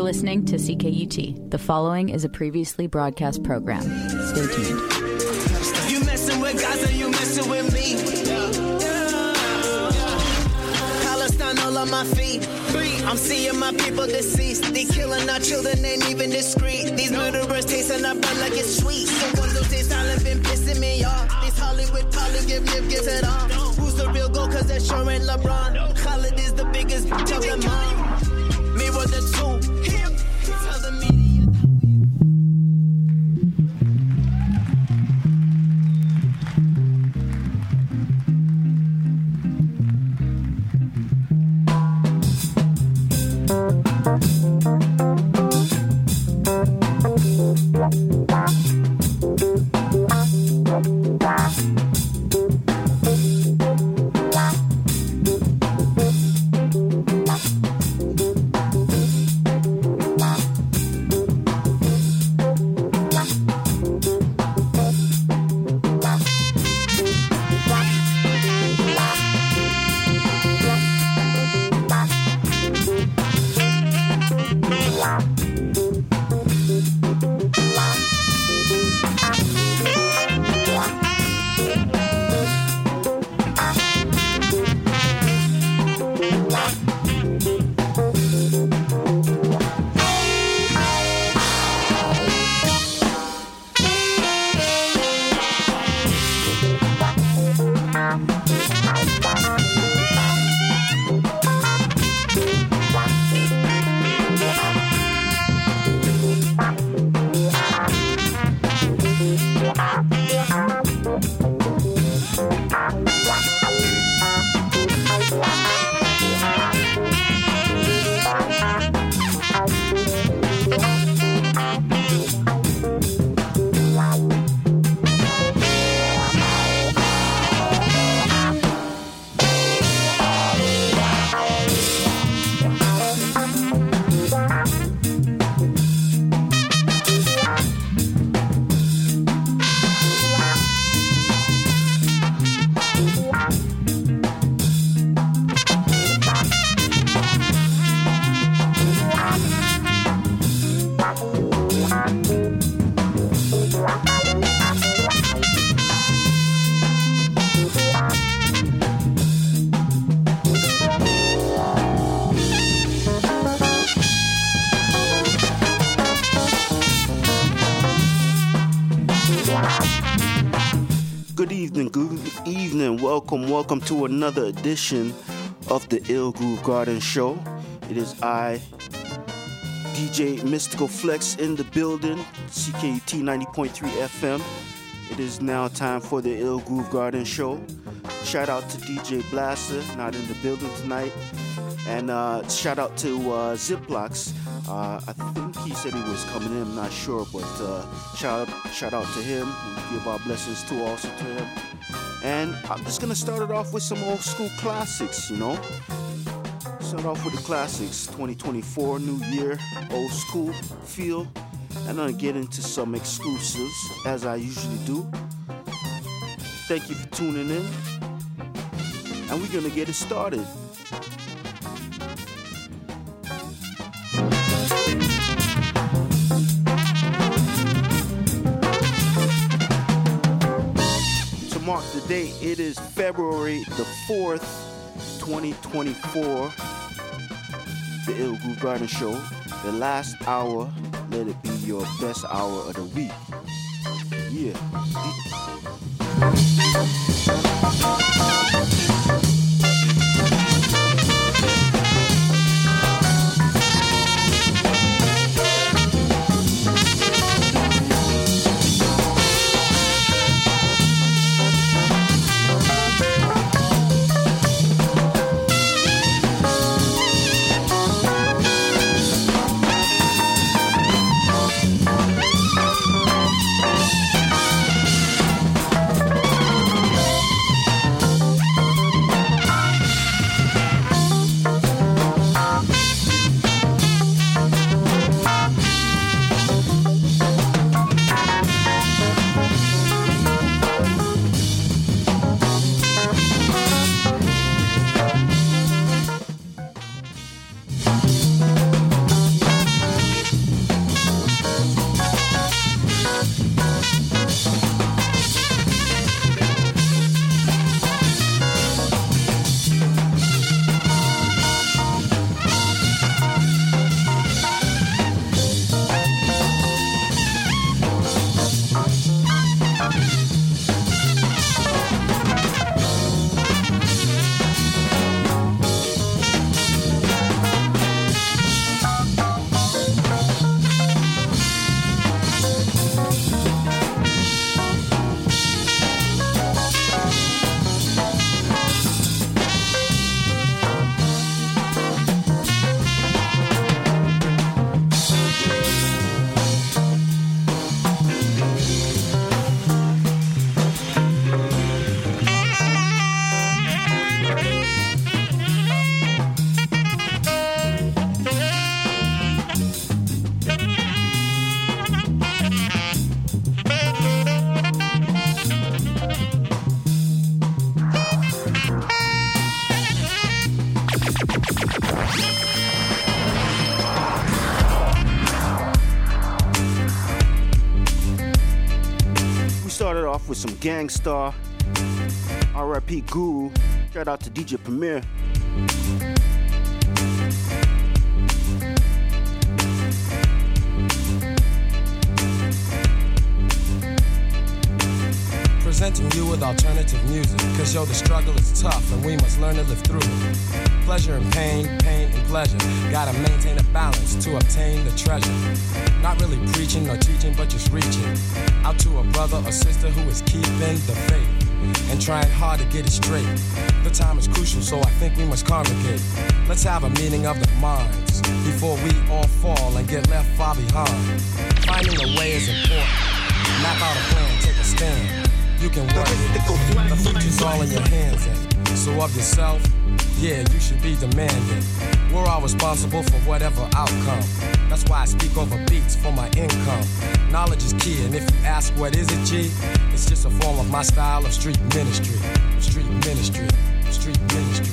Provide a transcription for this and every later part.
listening to CKUT. The following is a previously broadcast program. Stay tuned. You messing with Gaza, you messing with me. Palestine all on my feet. I'm seeing my people deceased. They killing our children, ain't even discreet. These murderers tasting our blood like it's sweet. The ones who stay silent been pissing me off. These Hollywood calling, give it on. Who's the real goal? Cause that sure ain't LeBron. Khaled is the biggest bitch of them all. Mirror the two. Tell the media. Welcome to another edition of the Ill Groove Garden Show. It is I, DJ Mystical Flex, in the building, CKUT 90.3 FM. It is now time for the Ill Groove Garden Show. Shout out to DJ Blaster, not in the building tonight. And shout out to Ziplocs. I think he said he was coming in, I'm not sure, but shout out to him. We give our blessings to also to him. And I'm just gonna start it off with some old school classics, you know. Start off with the classics, 2024, new year, old school feel. And I'm gonna get into some exclusives, as I usually do. Thank you for tuning in. And we're gonna get it started. Mark the date, it is February the 4th, 2024. The Ill Groove Garden Show. The last hour, let it be your best hour of the week. Yeah. off with some Gangstar, R.I.P. Guru. Shout out to DJ Premier. Presenting you with alternative music, cause yo, the struggle is tough and we must learn to live through it. Pleasure and pain, pain and pleasure. Gotta maintain a balance to obtain the treasure. Not really preaching or teaching, but just reaching out to a brother or sister who is keeping the faith and trying hard to get it straight. The time is crucial, so I think we must congregate. Let's have a meeting of the minds before we all fall and get left far behind. Finding a way is important. Map out a plan, take a stand. You can work it. The future's all in your hands. And so of yourself, yeah, you should be demanding. We're all responsible for whatever outcome. That's why I speak over beats for my income. Knowledge is key, and if you ask what is it, G? It's just a form of my style of street ministry. Street ministry. Street ministry.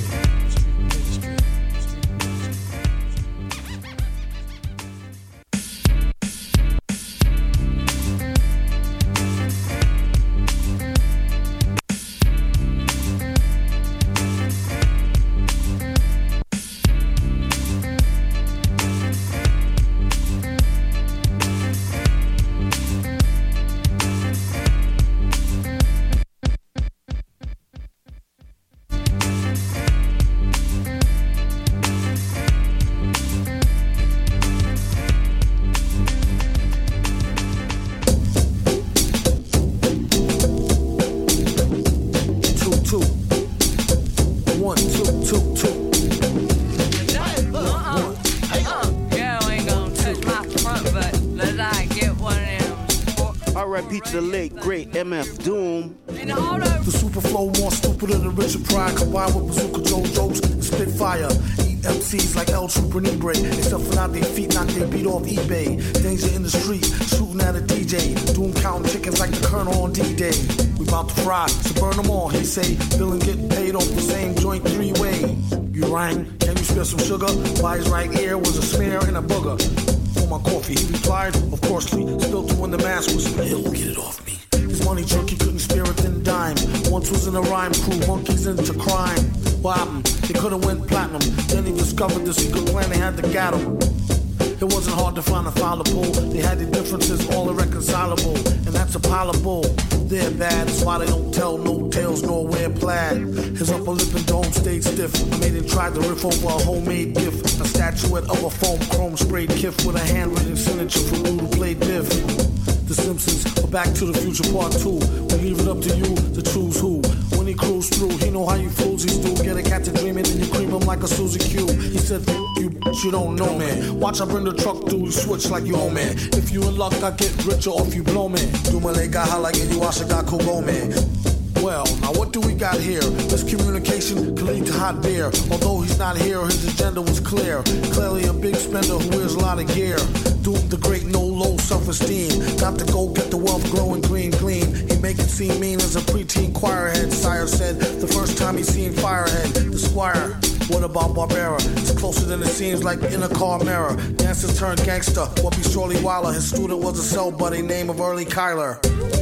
MF Doom. The super flow more stupid than the Richard Pryor, combined with Bazooka Joe jokes and Spitfire. Eat MCs like El Trooper Libre, except for not their feet, not they beat off eBay. Danger in the street, shooting at a DJ. Doom counting chickens like the Colonel on D-Day. We about to fry, so burn them all, he say. Billin' getting paid off the same joint three-way. You rang, can you spare some sugar? By his right ear was a smear and a booger. For my coffee, he replied, of course, we still doing the mask was ill, get it off me. His money trick, he couldn't spare a thin dime. Once was in a rhyme crew, monkeys into crime. What happened? They could've went platinum. Then he discovered the secret plan, they had to get him. It wasn't hard to find a file to pull. They had the differences, all irreconcilable. And that's a pile of bull. They're bad, that's why they don't tell no tales nor wear plaid. His upper lip and dome stayed stiff. I made him try to riff over a homemade gift. A statuette of a foam chrome sprayed kiff with a handwritten signature from Lou who played Biff. The Simpsons, or Back to the Future Part 2. We leave it up to you to choose who. When he cruised through, he know how you foolsies do. Get a cat to dream it and you cream him like a Suzy Q. He said, you don't know, man. Watch I bring the truck through, you switch like you own, man. If you in luck, I get richer off you blow, man. Do my leg, I like it, you I should got Kogo, man. Well, now what do we got here? Miscommunication can lead to hot beer. Although he's not here, his agenda was clear. Clearly a big spender who wears a lot of gear. Doomed the great, no low self-esteem. Got to go get the wealth glowing green, clean. He make it seem mean as a preteen choir head. Sire said the first time he seen Firehead, the squire. What about Barbera? It's closer than it seems, like in a car mirror. Dancer turned gangster, what be Shorty Wilder. His student was a cell buddy, name of Early Kyler.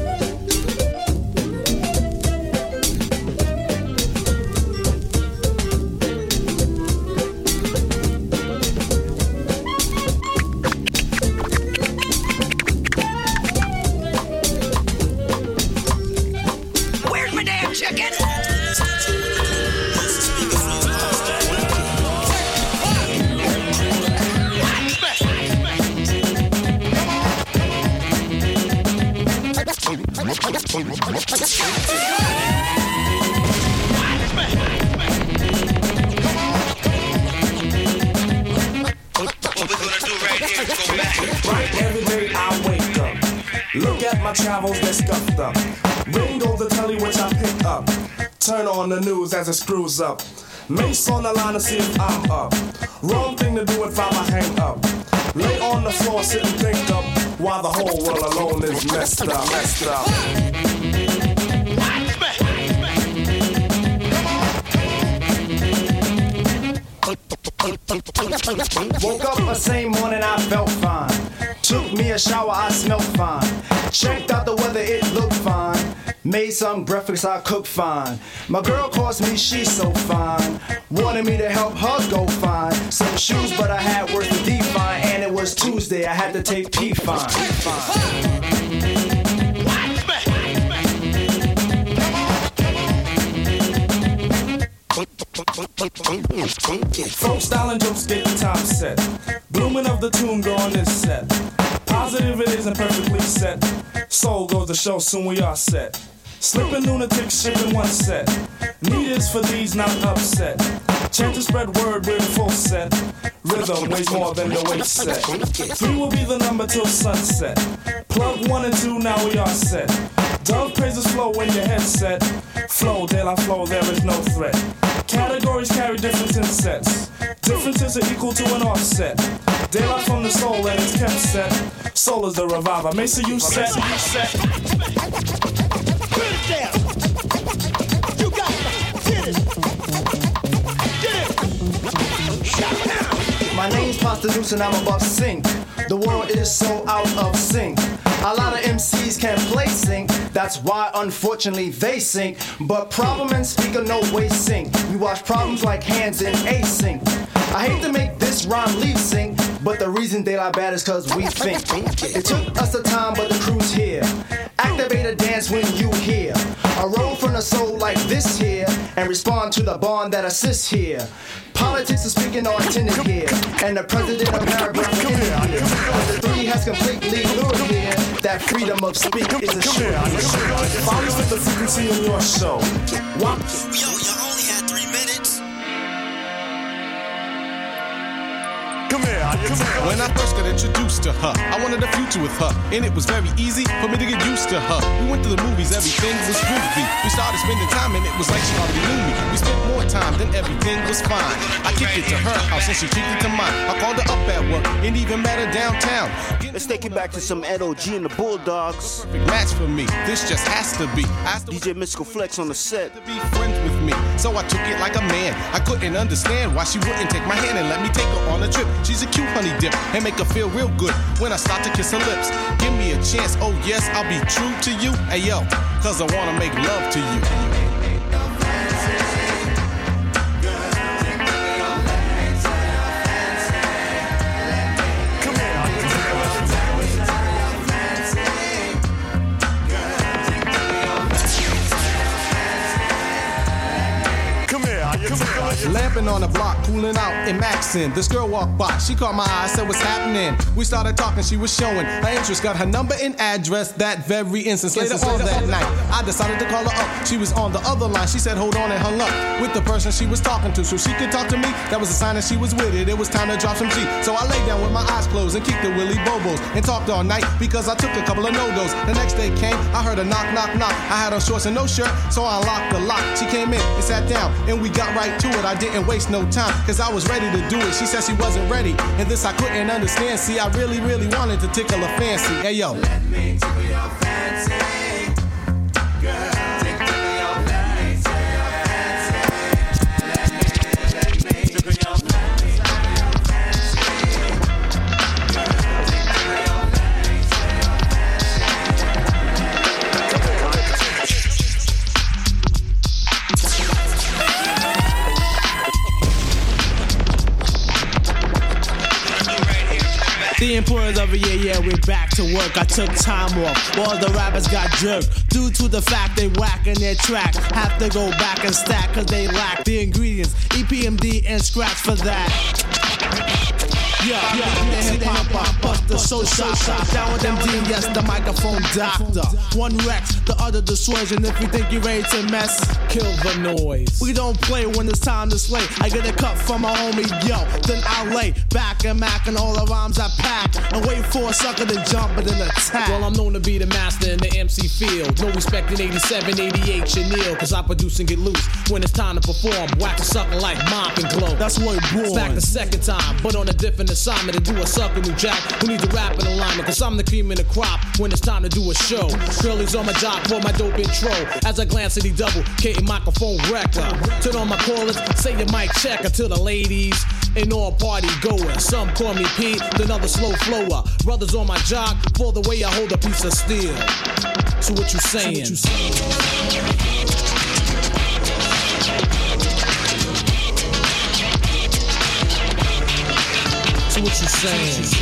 Travels, they're stuffed up. Ring goes the telly which I pick up. Turn on the news as it screws up. Mace on the line to see if I'm up. Wrong thing to do if I'm a hang up. Lay on the floor, sit and think up. While the whole world alone is messed up, messed up. Woke up the same morning, I felt fine. Took me a shower, I smelled fine. Checked out the weather, it looked fine. Made some breakfast I cook fine. My girl calls me, she's so fine. Wanted me to help her go find some shoes, but I had words to define. And it was Tuesday, I had to take P-Fine. Folk style and jokes get the time set. Blooming of the tune go on this set. Positive it isn't perfectly set. Soul goes to show, soon we are set. Slipping lunatics shipping one set. Need is for these not upset. Chant to spread word with a full set. Rhythm weighs more than the weight set. 3 will be the number till sunset. Plug 1 and 2, now we are set. Dove praises flow when your head's set. Flow, de la flow, there is no threat. Categories carry difference in sets. Differences are equal to an offset. De la from the soul and it's kept set. Soul is the reviver. Mesa, you set. Put it down. You got it. Get it. My name's Pasta Deuce and I'm above sync. The world is so out of sync. A lot of MCs can't play sync. That's why unfortunately they sink. But problem and speaker no way sync. We watch problems like hands in async. I hate to make this rhyme leave sync, but the reason they lie bad is cause we think. It took us a time but the crew's here. Activate a dance when you hear a roll from the soul like this here, and respond to the bond that assists here. Politics is speaking or intended here, and the president of paragraph is here. But the 3 has completely lured here. That freedom of speech is a shit. Follow the frequency of your show. What? Yo, you only had 3 minutes. Come here. When I first got introduced to her, I wanted a future with her, and it was very easy for me to get used to her. We went to the movies, everything was groovy. We started spending time, and it was like she already knew me. We spent more time, then everything was fine. I kicked it to her house, and she kicked it to mine. I called her up at work, and even met her downtown. Let's take it back to some Ed O.G. and the Bulldogs. Perfect match for me. This just has to be. DJ Mystical Flex on the set. To be friends with me, so I took it like a man. I couldn't understand why she wouldn't take my hand and let me take her on a trip. She's a cute honey dip and make her feel real good when I start to kiss her lips. Give me a chance, oh yes, I'll be true to you. Hey yo, cause I wanna make love to you. Lamping on the block, cooling out in Maxon. This girl walked by, she caught my eye, said what's happening. We started talking, she was showing her interest, got her number and address that very instance. Later on that night, I decided to call her up. She was on the other line, she said hold on and hung up with the person she was talking to so she could talk to me. That was a sign that she was with it, it was time to drop some G. So I laid down with my eyes closed and kicked the Willy Bobos and talked all night because I took a couple of no-goes. The next day came, I heard a knock, knock, knock. I had on shorts and no shirt, so I unlocked the lock. She came in and sat down and we got right to it. I didn't waste no time, cause I was ready to do it. She said she wasn't ready, and this I couldn't understand. See, I really, really wanted to tickle her fancy. Hey yo, let me tickle your fancy. Girl, tickle your fancy. Let me tickle your fancy. The importance of it, yeah, we're back to work. I took time off, all the rappers got jerked due to the fact they whacking their track. Have to go back and stack cause they lack the ingredients, EPMD and scratch for that. Yeah, the hip-hop, bust the soul shot. Down with MD, yes, the microphone doctor. One Rex, the other dissuasion. If you think you're ready to mess, kill the noise. We don't play when it's time to slay. I get a cut from my homie, yo, then I lay back and mac and all the rhymes I pack and wait for a sucker to jump and then attack. Well, I'm known to be the master in the MC field. No respect in 87, 88, Chanel, cause I produce and get loose. When it's time to perform, whack a sucker like Mop and Glow. That's where it born. Back the second time, but on a different assignment to do a sucker new jack who needs a rap in alignment. Cause I'm the cream in the crop when it's time to do a show. Girlies on my job for my dope intro. As I glance at the double K microphone wrecker. Turn on my callers, say your mic checker to the ladies and all party goers. Some call me Pete, then others slow flower. Brothers on my jock for the way I hold a piece of steel. So what you saying? So what you saying?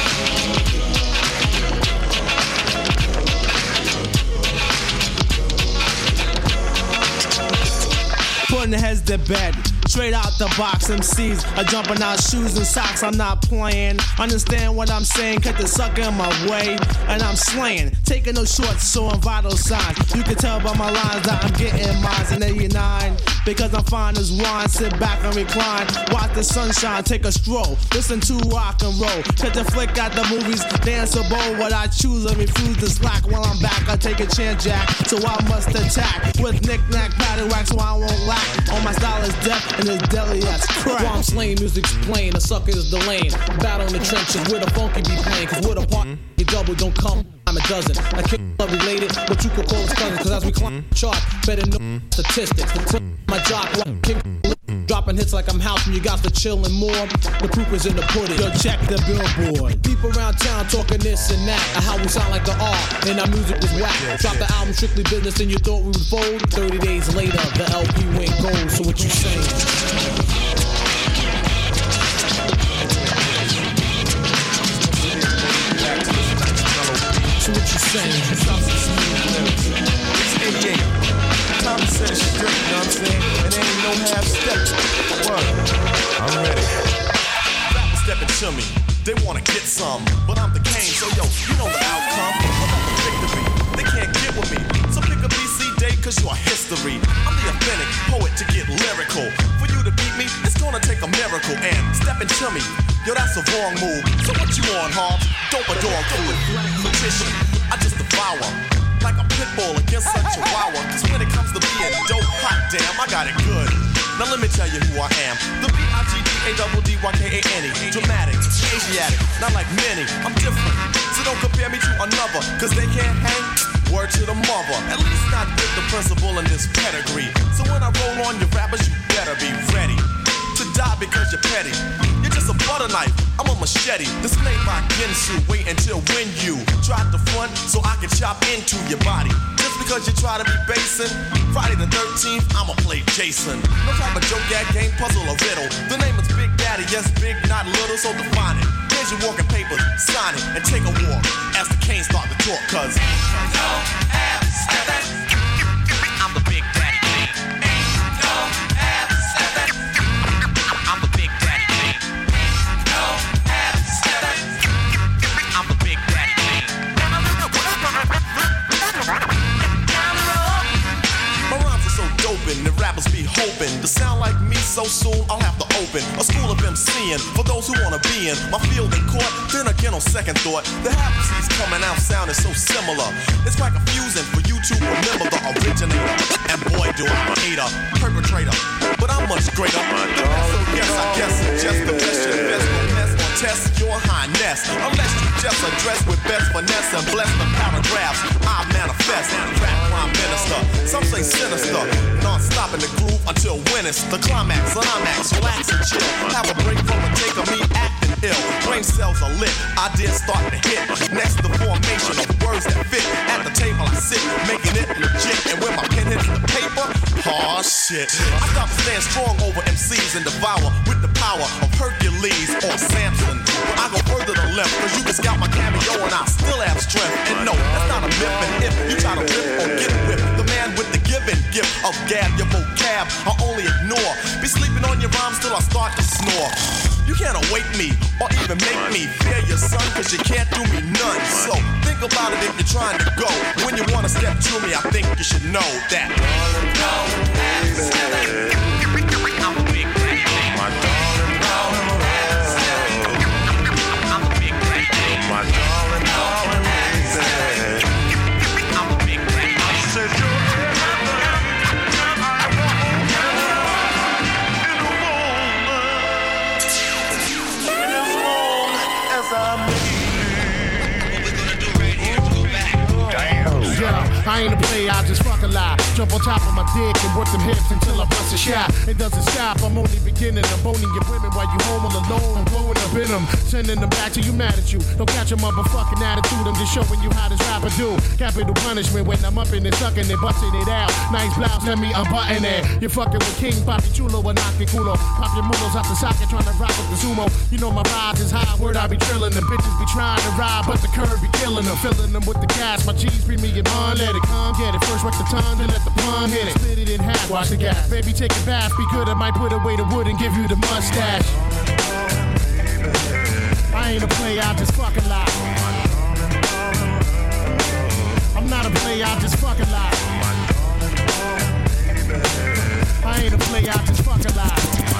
Putting heads to bed. Straight out the box, MCs are jumping out shoes and socks. I'm not playing. Understand what I'm saying? Cut the sucker in my way, and I'm slaying. Taking no shorts, showing vital signs. You can tell by my lines that I'm getting mines in 89. Because I'm fine as wine. Sit back and recline. Watch the sunshine, take a stroll. Listen to rock and roll. Catch a flick at the movies, dance a bowl. What I choose and refuse to slack. While I'm back, I take a chance, Jack. So I must attack with knick-knack, paddywhack, so I won't lack. All my style is death. And it's deadly as crap. While I'm slaying, music's playing, the sucker is the lane. Battle in the trenches where the funky be playing. Cause with a part, you double, don't come, I'm a dozen. I can't love related, but you could call us cousins. Cause as we climb the chart, better know statistics. My jock, dropping hits like I'm house and you got to chill and more. The proof is in the pudding. Yo, check the billboard. People around town talking this and that. And how we sound like the R, and our music was whack. Drop the album strictly business and you thought we would fold. 30 days later, the LP went gold. So what you saying? So what you saying? It's 88. Tommy said it's straight, you know what I'm saying? And there ain't no half steps. Word. I'm ready. Rappers stepping to me. They wanna get some, but I'm the Kane, so yo, you know the outcome. I'm not the victory. They can't get with me. So pick a BC date, cause you're history. I'm the authentic poet to get lyrical. For you to beat me, it's gonna take a miracle. And stepping to me, yo, that's a wrong move. So what you on, Hobbs? Dope a dog food. Petition, I just devour. Like a pit bull against a chihuahua. Cause when it comes to being dope, hot damn, I got it good. Now let me tell you who I am. The B-I-G-D-A-D-D-Y-K-A-N-E. Dramatic, Asiatic, not like many. I'm different, so don't compare me to another. Cause they can't hang, word to the mother. At least not with the principal in this pedigree. So when I roll on your rappers, you better be ready to die because you're petty. You're just a butter knife, I'm a machete. This ain't my Ginsu, wait until when you try to front so I can chop into your body. Just because you try to be basing, Friday the 13th, I'ma play Jason. No type of joke, gag, game, puzzle, or riddle. The name is Big Daddy, yes, big, not little, so define it. Here's your walking papers, sign it, and take a walk as the Canes start to talk, cause ain't no half-stepping. I'm the Big Daddy King. Ain't no half-stepping. I'm the Big Daddy King. Ain't no half-stepping. I'm the Big Daddy King. My rhymes are so doping, the rappers be hoping to sound like me so soon I'll have to open a school of MCing for those who wanna be in my field in court. Then again on second thought, the half-C's coming out sounding so similar. It's quite confusing for you to remember the originator. And boy do I'm a hater, perpetrator, but I'm much greater. So yes, I guess it's just the best you best will mess or test your highness. Unless you just address with best finesse and bless the paragraphs I manifest. Rap prime minister, some say sinister, non-stop in the groove until when it's the climax. Climax, relax and chill. Have a break from a take of me acting ill. Brain cells are lit, ideas start to hit. Next the formation of words that fit. At the table I sit, making it legit. And when my pen hits the paper, oh shit. I stop to stand strong over MCs and devour with the power of Hercules or Samson. But I go further to left, cause you can scout my cameo and I still have strength. And no, that's not a myth. And if you try to rip or get whipped, the man with the given gift of gab, your vocab I only ignore. Be sleeping on your rhymes till I start to snore. You can't awake me or even make me fear your son, cause you can't do me none. So think about it if you're trying to go. When you wanna step to me, I think you should know that I'm a big daddy. My darling, I'm a big daddy. My darling, I'm a big daddy. I said you're in the moment. I ain't a player, I just fuck a lie. Jump on top of my dick and work them hips until I bust a shot. It doesn't stop, I'm only beginning. I'm boning your women while you home all alone. I'm blowing up in them, sending them back till you mad at you. Don't catch a motherfucking attitude, I'm just showing you how this rapper do. Capital punishment when I'm up in it, sucking it, busting it out. Nice blouse, let me unbutton it. You're fucking with King Papi Chulo and Naki Kulo. Pop your mulos out the socket, trying to rock with the sumo. You know my vibes is high, word I be trillin'. The bitches be trying to ride, but the curve be killing them. Filling them with the gas, my G's bring me your bun, let it come, get it. First work the tongue, then let the plum hit it. Split it in half, watch the gas. Baby, take a bath, be good, I might put away the wood and give you the mustache. I ain't a player, I just fucking lie. I'm not a player, I just fucking lie. I ain't a player, I just fucking lie.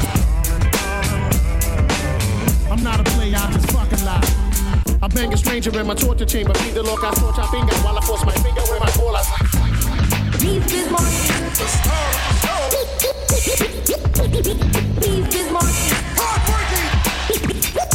I'm not a player, I just fucking lie. I bang a stranger in my torture chamber. Beat the loca, torch a finger while I force my finger where my ball is. Beef is marching. Beef is marching. Heartbreaking.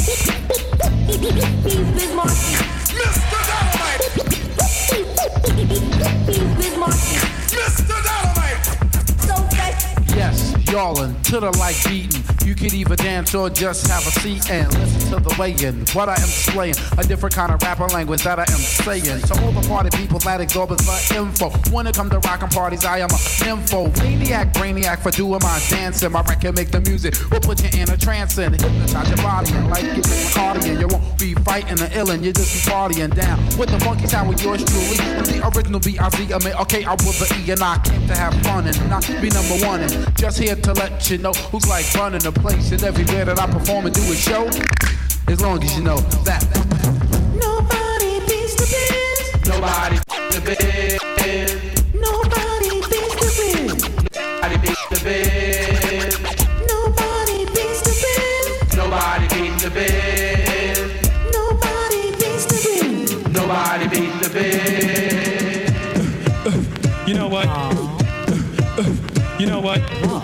Beef is marching. Mr. Dynamite. Beef is marching. Mr. Dynamite. So fresh. Yes, y'allin' to the like beatin'. You can either dance or just have a seat and listen to the weigh-in. What I am displaying, a different kind of rapper language that I am saying. So all the party people that exorbit the info. When it comes to rockin' parties, I am a nympho. Maniac, brainiac for doing my dancing. My record make the music, will put you in a trance and hypnotize your body. And like you with cardigan, you won't be fighting the illin', you just be partying down. With the funky sound with yours truly. And the original B.I.Z. I mean, okay, I will the E and I came to have fun and not be number one. And just here to let you know who's like running the place and everywhere that I perform and do a show. As long as you know that nobody beats the biz. Nobody the biz. Nobody beats the biz. Nobody beats the biz. Nobody beats the biz. Nobody beats the biz. Nobody beats the biz. Nobody beats the biz. You know what? You know what?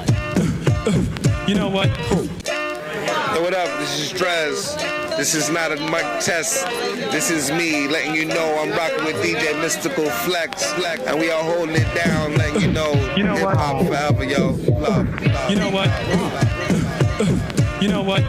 You know what? Hey, what up? This is Drez. This is not a mic test. This is me letting you know I'm rocking with DJ Mystical Flex. And we are holding it down, letting you know hip hop forever, yo. Love. You know what? You know what?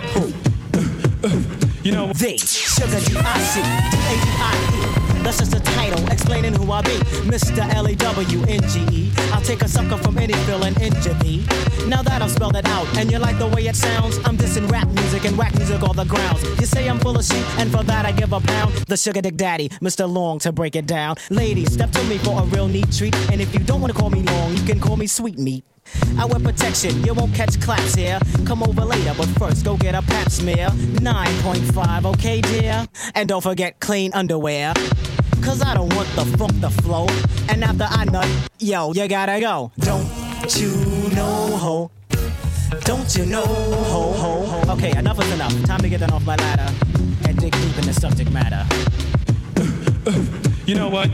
You know what? The Sugar D-I-C, D-A-D-I-E. That's just a title explaining who I be. Mr. L-E-W-N-G-E. I'll take a sucker from any feeling injure thee. Now that I've spelled it out and you like the way it sounds, I'm dissing rap music and whack music all the grounds. You say I'm full of shit and for that I give a pound. The Sugar Dick Daddy, Mr. Long to break it down. Ladies, step to me for a real neat treat. And if you don't want to call me Long, you can call me Sweet Meat. I wear protection, you won't catch claps here. Come over later, but first go get a pap smear. 9.5, okay dear? And don't forget clean underwear. Cause I don't want the funk to flow. And after I nut, yo, you gotta go. Don't you know, ho? Don't you know, ho, ho, ho? Okay, enough is enough. Time to get that off my ladder and dig deep in the subject matter. You know what?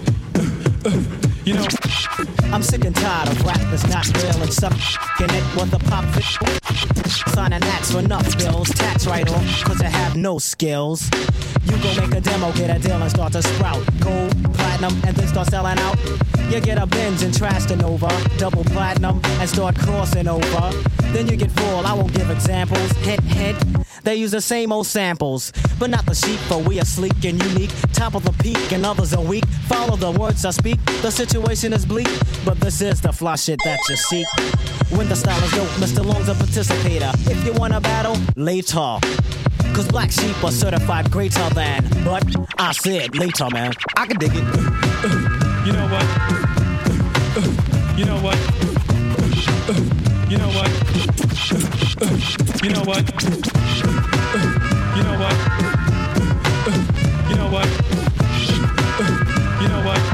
You know, I'm sick and tired of rap that's not real and sucking it with a pop fit. Signing acts for enough bills, tax write off, cause I have no skills. You go make a demo, get a deal and start to sprout. Gold, platinum, and then start selling out. You get a binge and trash the Nova, double platinum, and start crossing over. Then you get full, I won't give examples. Hint, hint, they use the same old samples. But not the sheep, for we are sleek and unique. Top of the peak and others are weak. Follow the words I speak, the situation is bleak. But this is the fly shit that you seek. When the style is dope, Mr. Long's a participator. If you wanna battle, later. Cause black sheep are certified greater than. But I said later, man. I can dig it. You know what? You know what? You know what? You know what? You know what? You know what? You know what?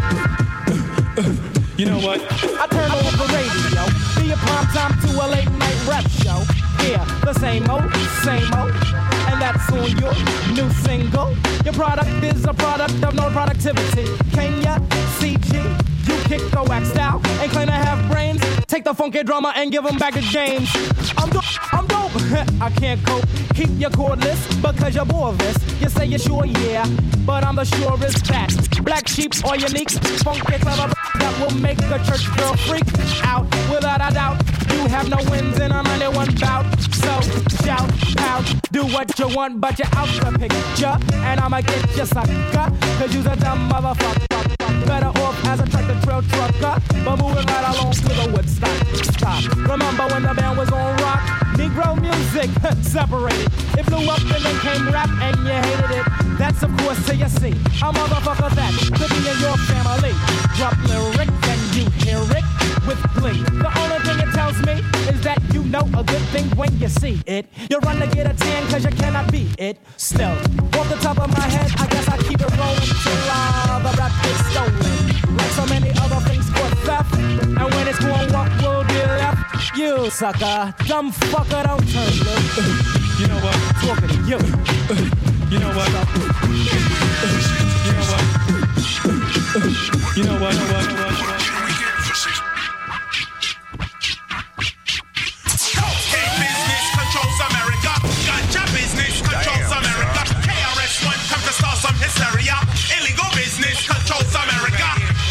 You know what? I turn over the radio, be a prime time to a late night rap show. Yeah, the same old, and that's on your new single. Your product is a product of no productivity. Can ya, CG? You kick the wax style and claim to have brains. Take take the funky drummer and give him back to James. I'm dope. I can't cope. Keep your cordless because you're boreless. You say you're sure, yeah, but I'm the surest bet. Black sheep or unique, funky clever that will make the church girl freak out. Without a doubt, you have no wins in a 91 bout. So shout out, do what you want, but you're out the picture. And I'ma get you sucker, cause you's a dumb motherfucker. Better off as a tractor trail trucker, but moving right along to the Woodstock. Stop. Remember when the band was on rock? Negro music separated. It blew up and then came rap and you hated it. That's of course till you see a motherfucker that could be in your family. Drop lyric and you hear it with glee. The only thing it tells me is that you know a good thing when you see it. You run to get a tan cause you cannot beat it. Still, off the top of my head, I guess I keep it rolling till the rap is stolen. Like so many other things for theft. And when it's going, what will be left? You sucker, dumb fucker, don't turn loose. You know what? Talking to you. You know what? You know what? Cocaine business controls America. Ganja business controls America. KRS-One comes to start some hysteria. Illegal business controls America.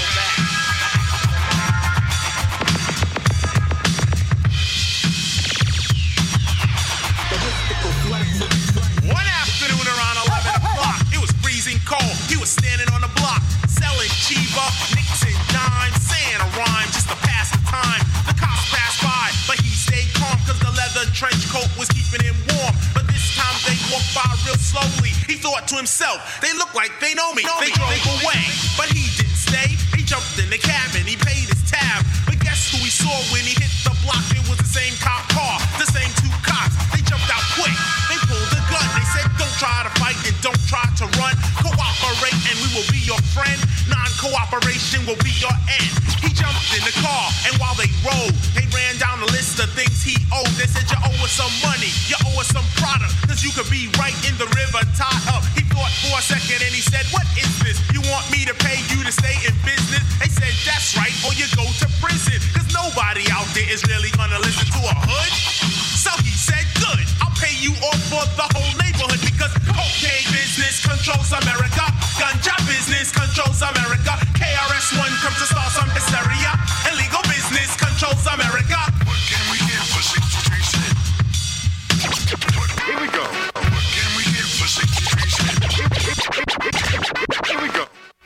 One afternoon around 11 o'clock, it was freezing cold. He was standing on the block, selling Chiba, nicks and dimes, saying a rhyme just to pass the time. The cops passed by, but he stayed calm, cause the leather trench coat was keeping him warm. But this time they walked by real slowly. He thought to himself, they look like they know me. They drove away, but he didn't stay. He jumped in the cabin, he paid his tab. But guess who he saw when he hit the block? It was the same cop car, the same two cops. They jumped out quick, they pulled the gun. They said, don't try to fight and don't try to run. Cooperate and we will be your friend. Non-cooperation will be your end. He jumped in the car and while they rode, they ran down the list of things he owed. They said, you owe us some money, you owe us some product, cause you could be right in the river tied up. He thought for a second and he said, what is this? You want me to pay you to stay in business? They said, that's right, or you go to prison. Cause nobody out there is really gonna listen to a hood. So he said, good, I'll pay you off for the whole neighborhood. Because cocaine business controls America. Ganja business controls America. KRS-One comes to start some hysteria. Illegal business controls America. What can we get for 63 cents? Here we go. What can we get for 63 cents? Here we go.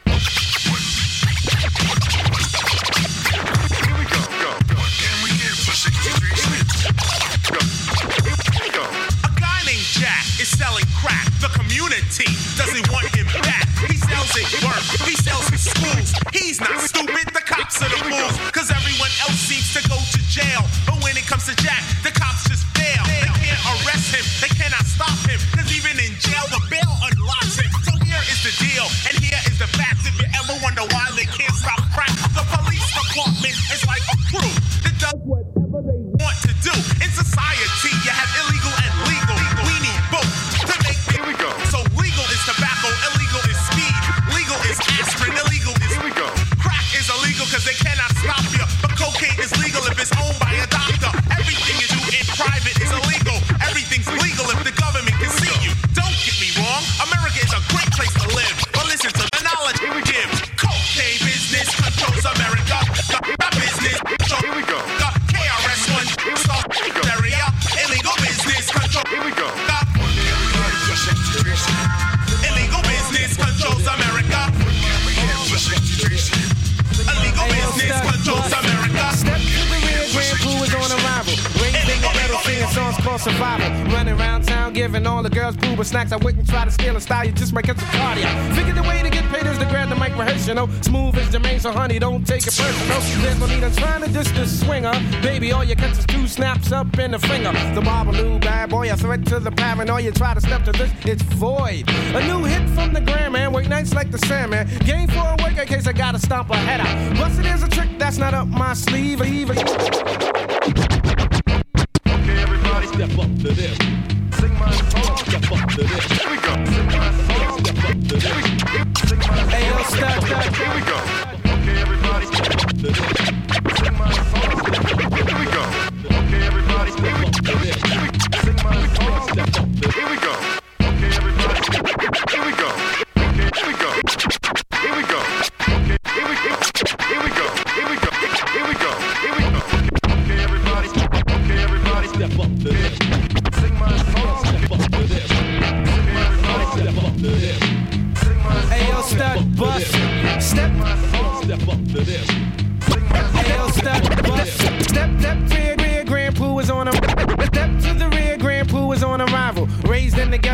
Here we go. What can we get for 63 cents? Go. A guy named Jack is selling crack. The community doesn't want him back. He sells it work. He sells it schools. He's not stupid. The cops are the fools. Cause everyone else seems to go to jail. But when it comes to Jack, the cops just fail. They can't arrest him. They cannot stop him. Cause even in jail, the bail unlocks him. So here is the deal. And here is the facts. If you ever wonder why they can't stop crack, the police department is like a crew that does whatever they want to do. In society, you have illegal and legal. We need both to make it. Here we go. So legal is tobacco, illegal is speed. Legal is aspirin, illegal is. Here we go. Crack is illegal because they cannot stop you. But cocaine is legal if it's owned by a doctor. Everything you do in private is illegal. Everything's legal if the government can see you. Don't get me wrong, America is a great place to live. But listen to the knowledge it gives. Cocaine business controls America. The business controls. Here we go. The KRS-One start area. Illegal business control. Here we go. Illegal business controls America. Illegal business controls America. Step to the rear, Grand Blue is on arrival. Raising the metal, singing songs called Survival. Running around town, giving all the girls booba snacks. I wouldn't try to steal a style, you just might get some cardio. Figured the way to get paid is to grab the mic rehearse, you know. Smooth as Jermaine, so honey, don't take it personal. There's no need in trying to diss the swinger. Baby, all you catch is 2 snaps up in the finger. The Babalu, bad boy, a threat to the paranoia. You try to step to this, it's void. A new hit from the Grand Man, work nights like the Sandman. Game for a work in case I gotta stomp a head out. Busted is a trick that's not up my sleeve. Even. Okay, everybody, step up to this. Sing my song. Step up to this. Here we go. Sing my song. Step up to this. Sing my song. Hey, yo, step. Here we go. Okay, everybody, step up to this. Sing my song.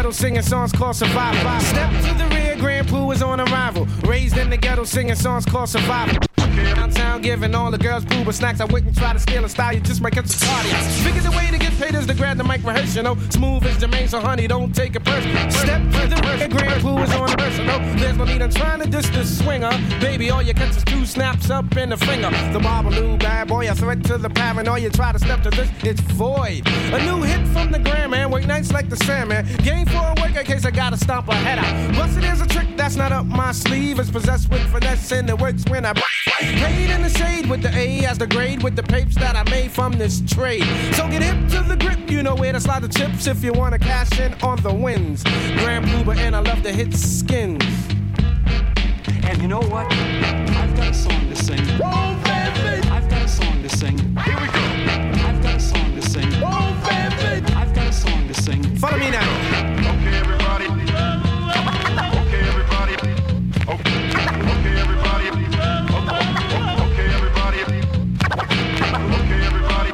ghetto singing songs called Survival. Step to the rear, Grand Pooh is on arrival. Raised in the ghetto singing songs called Survival. Downtown giving all the girls booba snacks. I wouldn't try to steal a style, you just might get some cardio. Figure the way to get paid is to grab the mic rehearse, you know. Smooth as Jermaine, so honey, don't take it personal. Step to the rear, Grand Pooh is on the verse, no. There's no need in trying to diss the swinger. Baby, all you catch is 2 snaps up in the finger. The Babalu, bad boy, a threat to the paranoia. You try to step to this, it's void. A new hit from the Grand Man, work nights like the Sandman. Game for a work in case I gotta stomp a head out. Busted is a trick that's not up my sleeve. It's possessed with finesse and it works when I paid in the shade with the A as the grade with the papes that I made from this trade. So get hip to the grip, you know where to slide the chips if you wanna cash in on the wins. Grand Pooba and I love to hit skins. And you know what? I've got a song to sing. Oh, baby! I've got a song to sing. Here we go. I've got a song to sing. Oh, baby! I've got a song to sing. Follow me now. Okay, everybody. Okay, everybody. Okay, everybody. Okay, everybody. Okay, everybody.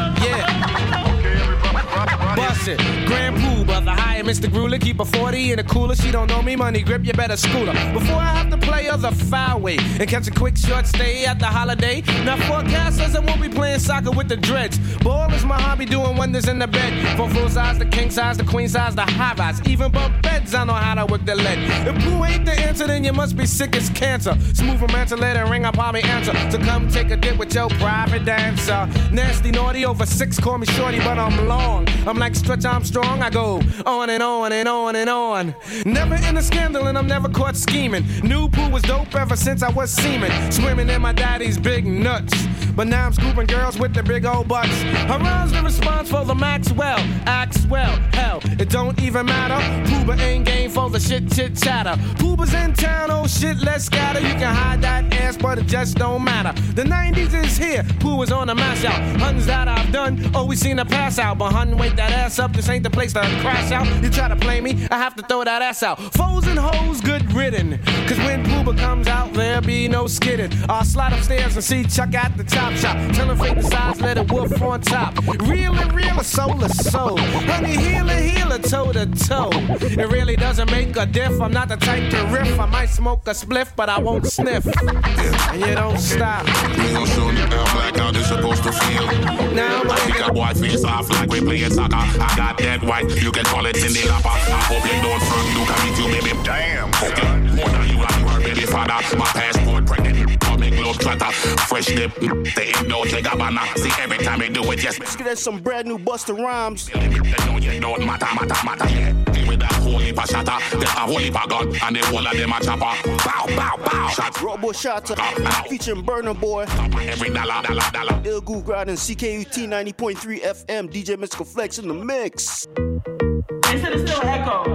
Yeah. Okay, everybody. Bust it. Grand Pooba, the high Mr. Gruler, keep a 40 in a cooler. She don't know me, money grip, you better school her. Before I have to play her the foul way and catch a quick short stay at the holiday. Now forecast says I won't be playing soccer with the dreads. Ball is my hobby, doing wonders in the bed. From full size to king size to queen size to high rise. Even bump beds, I know how to work the lead. If Pooh ain't the answer, then you must be sick as cancer. Smooth romancer, let her ring, I'll probably answer. So come take a dip with your private dancer. Nasty, naughty, over 6, call me shorty, but I'm long. I'm like Stretch Armstrong, I go on and on and on and on. Never in a scandal and I'm never caught scheming. Knew Pooh was dope ever since I was semen. Swimming in my daddy's big nuts. But now I'm scooping girls with the big old butts. Her rhymes the response for the Maxwell. Acts well, hell, it don't even matter. Pooba ain't game for the shit chatter. Pooba's in town, oh shit, let's scatter. You can hide that ass, but it just don't matter. The 90s is here, Pooh was on the mash out. Huns that I've done, always seen her pass out. But hun, wake that ass up, this ain't the place to crash out. You try to play me, I have to throw that ass out. Foes and hoes, good ridden. Cause when Pooba comes out, there'll be no skidding. I'll slide upstairs and see Chuck at the chop shop. Tell her fake the size, let it woof on top. Real and real, a soul to soul. Honey, healer, toe to toe. It really doesn't make a diff. I'm not the type to riff. I might smoke a spliff, but I won't sniff. And you don't stop. Me gon' show you how black out is supposed to feel. Now I kick a boy face off like we playing soccer. I got that white, you can call it Cindy Lapper. I hope you don't front, you can meet you, baby. Damn. Okay, more than you like her baby father. My passport pregnant, coming globe trotter. Fresh dip, they ain't no take a banner. See every time they do it, yes. Let's get some brand new Busta Rhymes. They know you don't matter, yeah. Deal with that whole heap of shatter. They a whole heap of gun, and the whole of them a chopper. Bow, bow, bow. Shot. Robo Shotter, featuring Burner Boy. Every dollar. Ill Groove Garden, CKUT 90.3 FM, DJ Mystical Flex in the mix. They said it's still an echo.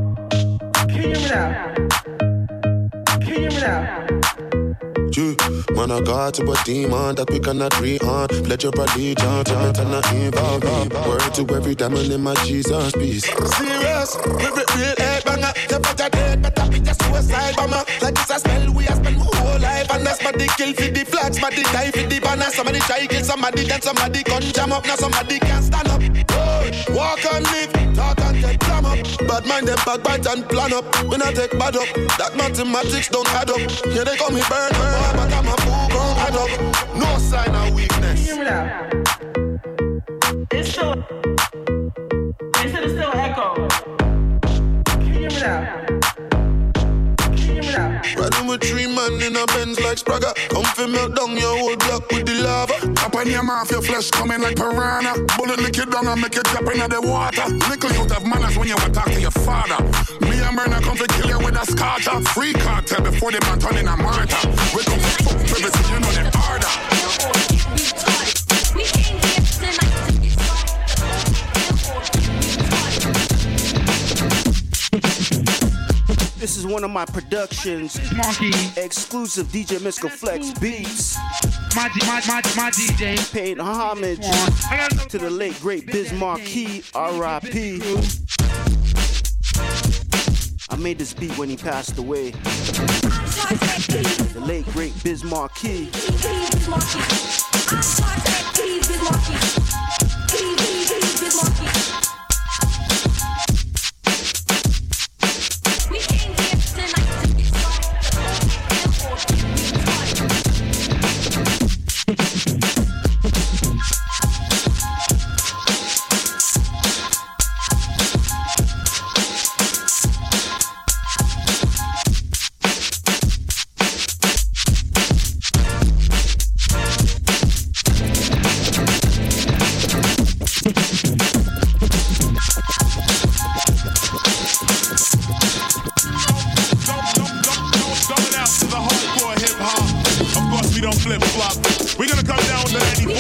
Can you hear me now? Can you hear me now? Man, I got to a demon that we cannot agree on. Pledge your allegiance and not involve. Word to every diamond in my Jesus piece. Serious, real head banger. The better dead, better be just suicide bomber. Like this a spell, we have spent my whole life. And that's somebody kill for the flags, somebody die for the banner. Somebody try kill somebody, then somebody gun jam up. Now somebody can't stand up. Oh, walk and live, talk and get clam up. Bad mind them backbite and plan up. When I take bad up, that mathematics don't add up. Here they call me burn, but I'm a fool, gon' add up. No sign of weakness. Hear me now. It's still. They said it's still an echo. Can you hear me now? Can you hear me now? Riding with 3 men in a Benz like Spragga. Come fi melt down your whole block with the lava. Up on your mouth, your flesh coming like piranha. Bullet lick it down and make it drop into the water. Little you have manners when you attack to your father. Me and Myrna come to kill you with a scorcher. Free cartel before they man turn in a martyr. We come to fuck privacy, you know the order. This is one of my productions. Exclusive DJ Mystical Flex beats. My DJ. Paying homage to the late great Biz Markie, R.I.P. I made this beat when he passed away. The late great Biz Markie.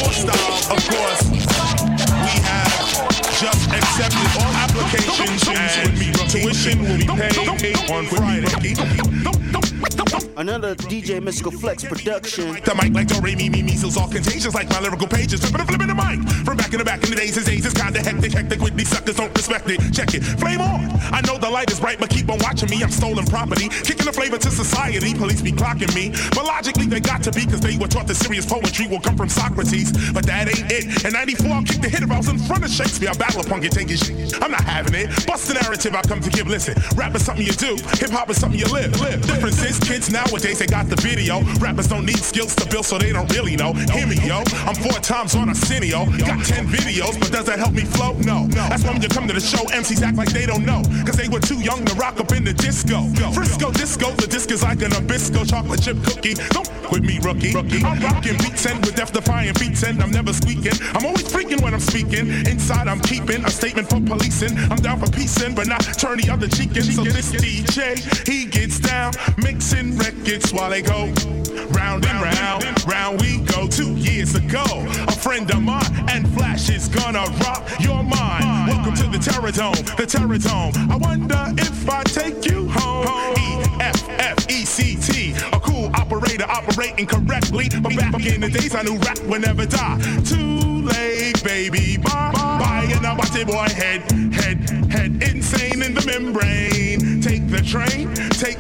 style, of course. We have just accepted all applications and tuition will be paid on Friday. Another DJ Mystical Flex production. The mic like do re mi mi measles, all contagious like my lyrical pages. Flipping the mic from back in the days. His days is kinda hectic with these suckers don't respect it. Check it, flame on. I know the light is bright, but keep on watching me. I'm stolen property, kicking the flavor to society. Police be clocking me, but logically they got to be, cause they were taught that serious poetry will come from Socrates. But that ain't it. In '94 I'll kick the hit if I was in front of Shakespeare. I'll battle a punk and take his shit. I'm not having it. Bust the narrative I come to give. Listen, rap is something you do, hip hop is something you live. Difference is kids nowadays they got the video. Rappers don't need skills to build, so they don't really know. Hear me, yo. I'm 4 times on Arsenio. Got 10 videos, but does that help me flow? No. That's why when you come to the show, MCs act like they don't know, cause they were too young to rock up in the disco. Frisco disco, the disc is like an Nabisco chocolate chip cookie. Don't quit me, rookie. I'm rocking beats and with death-defying beats, and I'm never squeaking. I'm always freaking when I'm speaking. Inside I'm keeping a statement for policing. I'm down for peacing, but not turn the other cheek in. So this DJ, he gets down, mixing records while they go round and round we go. 2 years ago, a friend of mine and Flash is gonna rock your mind. Welcome to the Terror Dome. I wonder if I take you home. EFFECT, a cool operator operating correctly. But back in the days I knew rap would never die. Too late, baby, bye. And I watch it, boy, head insane in the membrane. Take the train.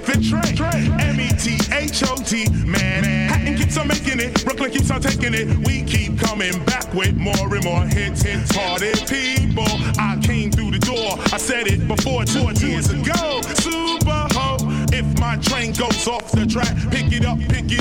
METHOT, man. keeps on making it, Brooklyn keeps on taking it. We keep coming back with more and more hits. Party people, I came through the door. I said it before 2 years ago. Super ho, if my train goes off the track, pick it up,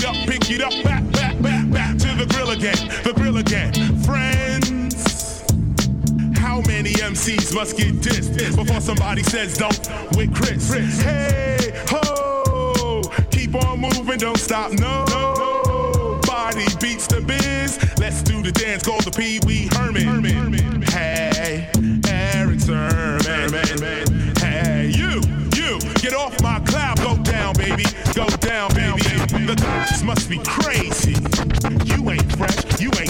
back to the grill again, friends. How many MCs must get dissed before somebody says don't with Chris? Hey, ho, keep on moving, don't stop, no. Nobody beats the biz. Let's do the dance called the Pee Wee Herman. Hey, Eric Sermon. Hey, you, get off my cloud, go down, baby. The guys must be crazy. You ain't fresh,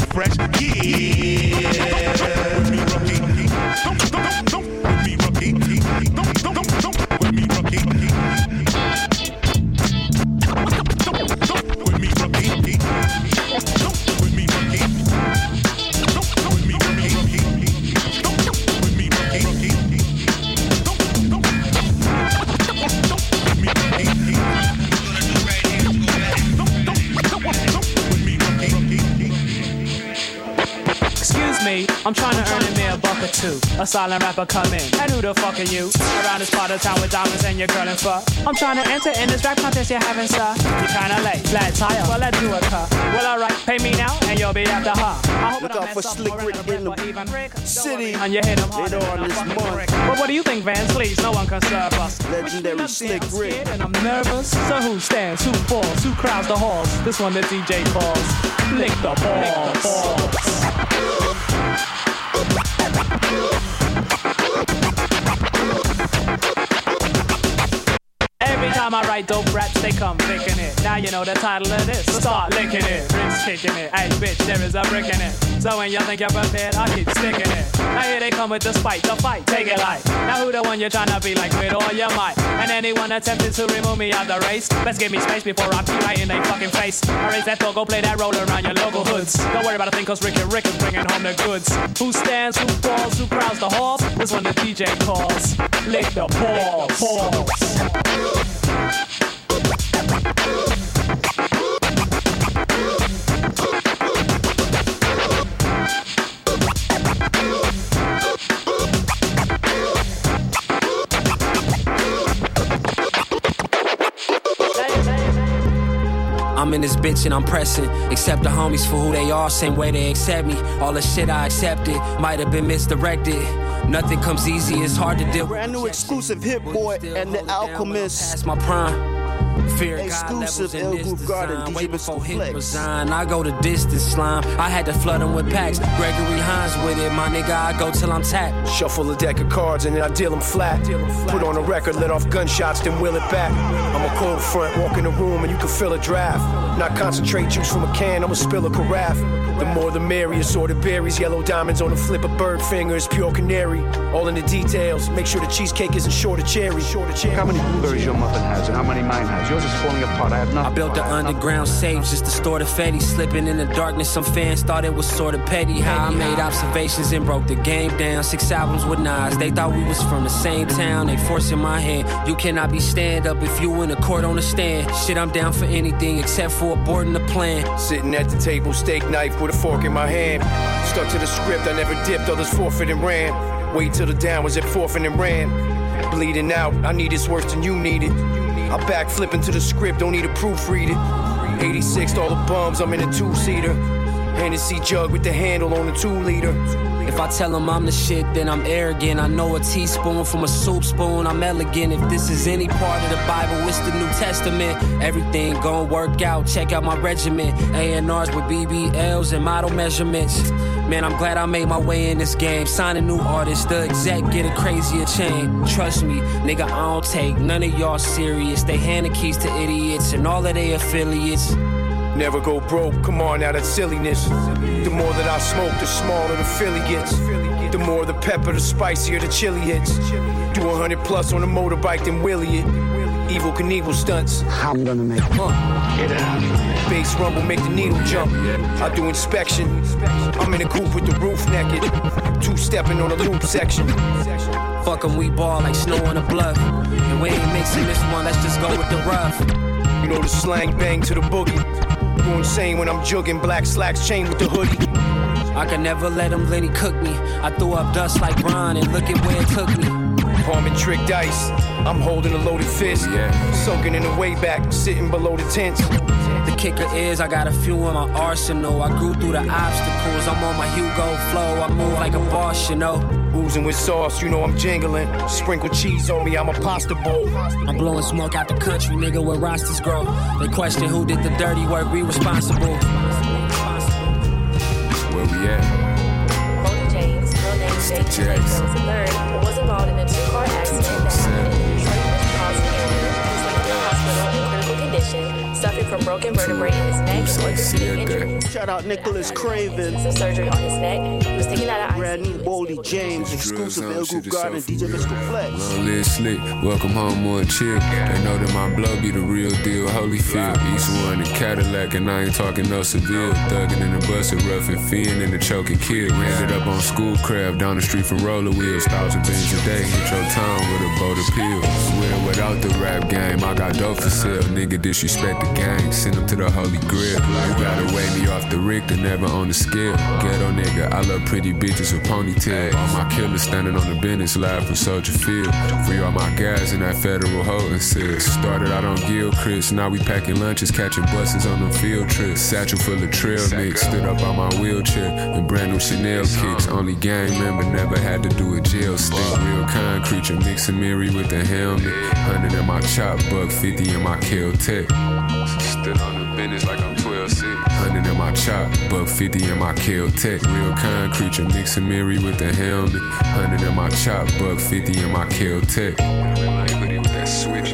yeah. With me, rookie. Don't with me, rookie. Don't with me, rookie. With me, rookie. I'm trying to earn me a buck or two. A silent rapper come in. And who the fuck are you? Around this part of town with diamonds and your girl and fuck. I'm trying to enter in this rap contest you're having, sir. You kinda late, flat tire. Well, let's do it, cut. Well, alright, pay me now and you'll be after her. I hope look out for Slick Rick in the city later on this month. Well, what do you think, Vance? Please, no one can serve us. Legendary Slick Rick. And I'm nervous. So who stands? Who falls? Who crowds the halls? This one the DJ calls. Lick the balls. Every time I write dope raps, they come picking it. Now you know the title of this, so start licking it. Rick's kicking it, hey bitch, there is a brick in it. So when you think you're prepared, I keep sticking it. Now here they come with the spite, the fight, take it light. Now who the one you're trying to be like with all your might? And anyone attempting to remove me out the race, best give me space before I pee right in their fucking face. I raise that go play that roller around your local hoods. Don't worry about a thing, cause Rick is bringing home the goods. Who stands, who falls, who crowds the halls? This one the DJ calls. Lick the balls. I'm in this bitch and I'm pressing. Accept the homies for who they are, same way they accept me. All the shit I accepted might have been misdirected. Nothing comes easy, it's hard to deal. Brand new exclusive Hit Boy and the Alchemist. Past my prime. Fear God levels in this design. Wait before hit resign. I go the distance slime. I had to flood them with packs. Gregory Hines with it, my nigga. I go till I'm tapped. Shuffle a deck of cards and then I deal them flat. Put on a record, let off gunshots, then wheel it back. I'm a cold front, walk in the room and you can feel a draft. Not concentrate juice from a can, I'ma spill a carafe. The more the merrier, assorted berries, yellow diamonds on the flip of bird fingers, pure canary. All in the details, make sure the cheesecake isn't short of cherry. How many blueberries your muffin has and how many mine has? Yours is falling apart, I have nothing. I built the underground safe just to store the Fetty. Slipping in the darkness, some fans thought it was sorta petty. How I made observations and broke the game down. 6 albums with Nas, they thought we was from the same town. They forcing my hand, you cannot be stand up if you in the court on the stand. Shit, I'm down for anything except for aborting the plan. Sitting at the table, steak knife with a fork in my hand. Stuck to the script, I never dipped, others forfeit and ran. Wait till the down was at forfeit and ran. Bleeding out, I need this worse than you need it. I back flipping to the script, don't need to proofread it. 86 all the bums, I'm in a 2-seater. Hennessy jug with the handle on the 2-liter. If I tell them I'm the shit, then I'm arrogant. I know a teaspoon from a soup spoon, I'm elegant. If this is any part of the Bible, it's the New Testament. Everything gon' work out, check out my regiment. A&Rs with BBLs and model measurements. Man, I'm glad I made my way in this game. Sign a new artist, the exec get a crazier chain. Trust me, nigga, I don't take none of y'all serious. They hand the keys to idiots and all of their affiliates. Never go broke, come on now, that's silliness. The more that I smoke, the smaller the Philly gets. The more the pepper, the spicier the chili hits. Do 100 plus on a motorbike, then wheelie it. Evil Knievel stunts. I'm gonna make it. Get it out. Bass rumble, make the needle jump. I do inspection. I'm in a coupe with the roof naked. 2-stepping on the loop section. Fuck 'em, we ball like snow on a bluff. And we ain't mixing this one, let's just go with the rough. You know the slang, bang to the boogie. Go insane when I'm jugging, black slacks chain with the hoodie. I could never let him Lenny cook me. I threw up dust like Ron and look at where it took me. Palm and trick dice, I'm holding a loaded fist. Soaking in the way back, sitting below the tents. The kicker is I got a few in my arsenal. I grew through the obstacles, I'm on my Hugo flow. I move like a boss, you know. Oozing with sauce, you know I'm jingling. Sprinkle cheese on me, I'm a pasta bowl. I'm blowing smoke out the country, nigga, where rosters grow. They question who did the dirty work, we responsible. Where we at? Bodie James, real name James Jones III, was involved in a 2-car accident that happened in Detroit, Wisconsin. He was taken to the hospital in critical condition, suffering from broken vertebrae in his neck and orthopedic injuries. Shout out Nicholas Craven. Some surgery on his neck. He was taken out of Brand new Boldy James, exclusive Ill Groove Garden, DJ Mystical Flex. Long live slick, welcome home more chill. They know that my blood be the real deal, Holyfield. East one in Cadillac, and I ain't talking no Seville. Thuggin' in the bus, rough and fiend in the choking kid. Ran it up on Schoolcraft, down the street from roller wheels. 1,000 bins a day, hit your town with a boat of pills. Swear without the rap game, I got dope for sale. Nigga disrespect the gang, send him to the Holy Grail. You gotta weigh me off the Richter, never on the scale. Ghetto nigga, I love pretty bitches with ponytails. All my killers standing on the business live from Soldier Field. Free all my guys in that federal holding cell. Started out on Gilchrist, now we packing lunches, catching buses on them field trips. Satchel full of trail mix, stood up on my wheelchair and brand new Chanel kicks. Only gang member, never had to do a jail stick. Real kind creature, mixing Miri with the helmet. 100 in my chop, $150 in my Kel-Tec. Stood on the business like I'm 12-6. 100 in my chop, $150 in my Kel-Tec. Real kind creature, mixing Miri with the helmet. 100 in my chop, $150 in my Kel-Tec. Hoodie with that switch.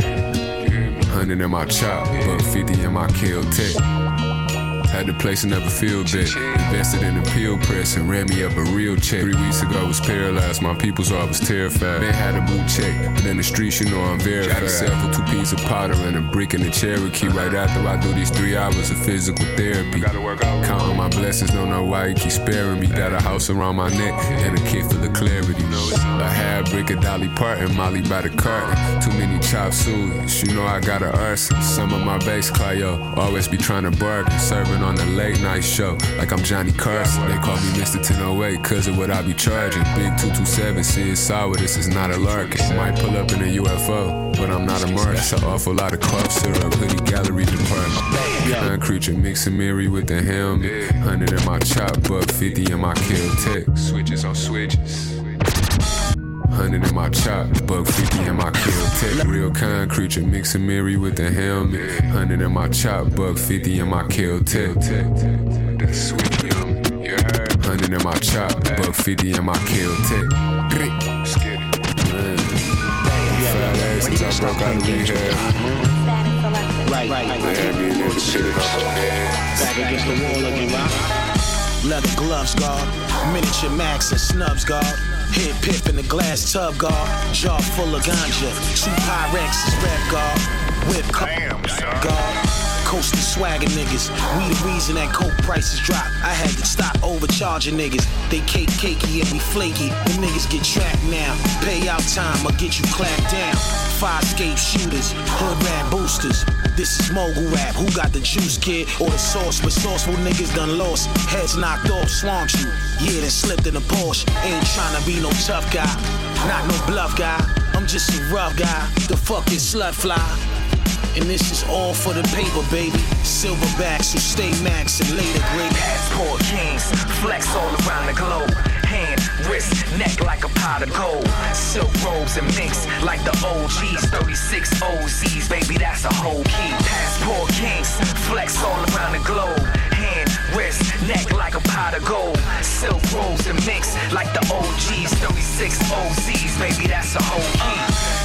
100 in my chop, $150 in my Kel-Tec. Had the place and never feel bad. Invested in a pill press and ran me up a real check. 3 weeks ago I was paralyzed, my people saw I was terrified. Man had a blue check, but in the streets you know I'm verified. Got a cell for 2 pieces of powder and a brick in the Cherokee. Right after I do these 3 hours of physical therapy. Counting my blessings, don't know why he keep sparing me. Got a house around my neck and a kid full of clarity. A half brick of Dolly Parton, Molly by the carton. Too many chop sueys, you know I got a arson. Some of my bass Clio, always be trying to bargain. Serving on the late night show, like I'm Johnny Carson. They call me Mr. 1008, cause of what I be charging. Big 227, see it's sour, this is not a larkin. Might pull up in a UFO, but I'm not a Martian. An awful lot of cough syrup, hoodie gallery department. Kind creature, mixing Miri with the helmet. 100 in my chop, $150 in my Kel-Tec. Switches on switches. 100 in my chop, $150 in my kill tech. Real kind creature, mix and marry with the helmet. 100 in my chop, $150 in my kill tech. That's sweet, yum. You heard? 100 in my chop, $150 in my kill tech. Let's get it. Fat ass since I broke out of rehab. Right. Back against the wall again, right? Leather gloves, guard. Miniature max and snubs, guard. Head pip in the glass tub, guard. Jaw full of ganja. 2 Pyrex, red guard. Whip guard. Coasting swagger niggas. We the reason that coke prices drop. I had to stop overcharging niggas. They cakey and we flaky. Them niggas get trapped now. Pay out time or get you clapped down. 5 escape shooters, hood rat boosters. This is mogul rap. Who got the juice, kid? Or the sauce? But sauceful niggas done lost. Heads knocked off, swamped you. Yeah, then slipped in a Porsche. Ain't tryna be no tough guy. Not no bluff guy. I'm just a rough guy. The fucking slut fly. And this is all for the paper, baby. Silverbacks who stay max and later great. Passport kings, flex all around the globe. Hand, wrist, neck like a pot of gold. Silk robes and minks like the OGs. 36 OZs, baby, that's a whole key. Passport kings, flex all around the globe. Hand, wrist, neck like a pot of gold. Silk robes and minks like the OGs. 36 OZs, baby, that's a whole key.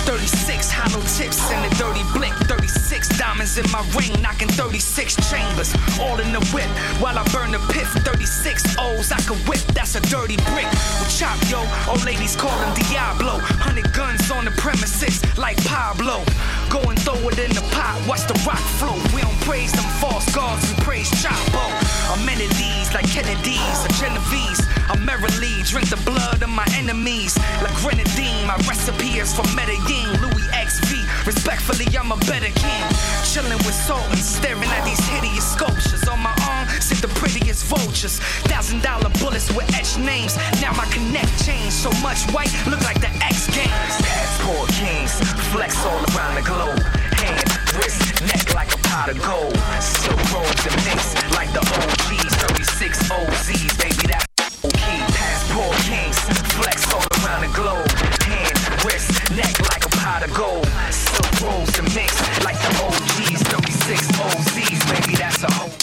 36 hollow tips and a dirty blick. 36 diamonds in my ring, knocking 36 chambers. All in the whip while I burn the pith. 36 O's I can whip, that's a dirty brick. Well, chop, yo, old ladies call him Diablo. 100 guns on the premises like Pablo. Go and throw it in the pot, watch the rock flow. We don't praise them false gods, we praise Chapo. Amenities like Kennedy's or Genovese. I merrily drink the blood of my enemies like grenadine. My recipe is for Medellin, Louis XV. Respectfully, I'm a better king. Chilling with sultans, staring at these hideous sculptures. On my arm sit the prettiest vultures. $1,000 bullets with etched names. Now my connect changed so much white, look like the X Games. Passport kings, flex all around the globe. Hand, wrist, neck like a pot of gold. Silk robes and minks like the OGs. 36 OZs, baby, that's key. Passport kings, flex all around the globe. Hand, wrist, neck like a pot of gold. Silk robes and mix like the OGs. 36 OZs, baby, that's a whole.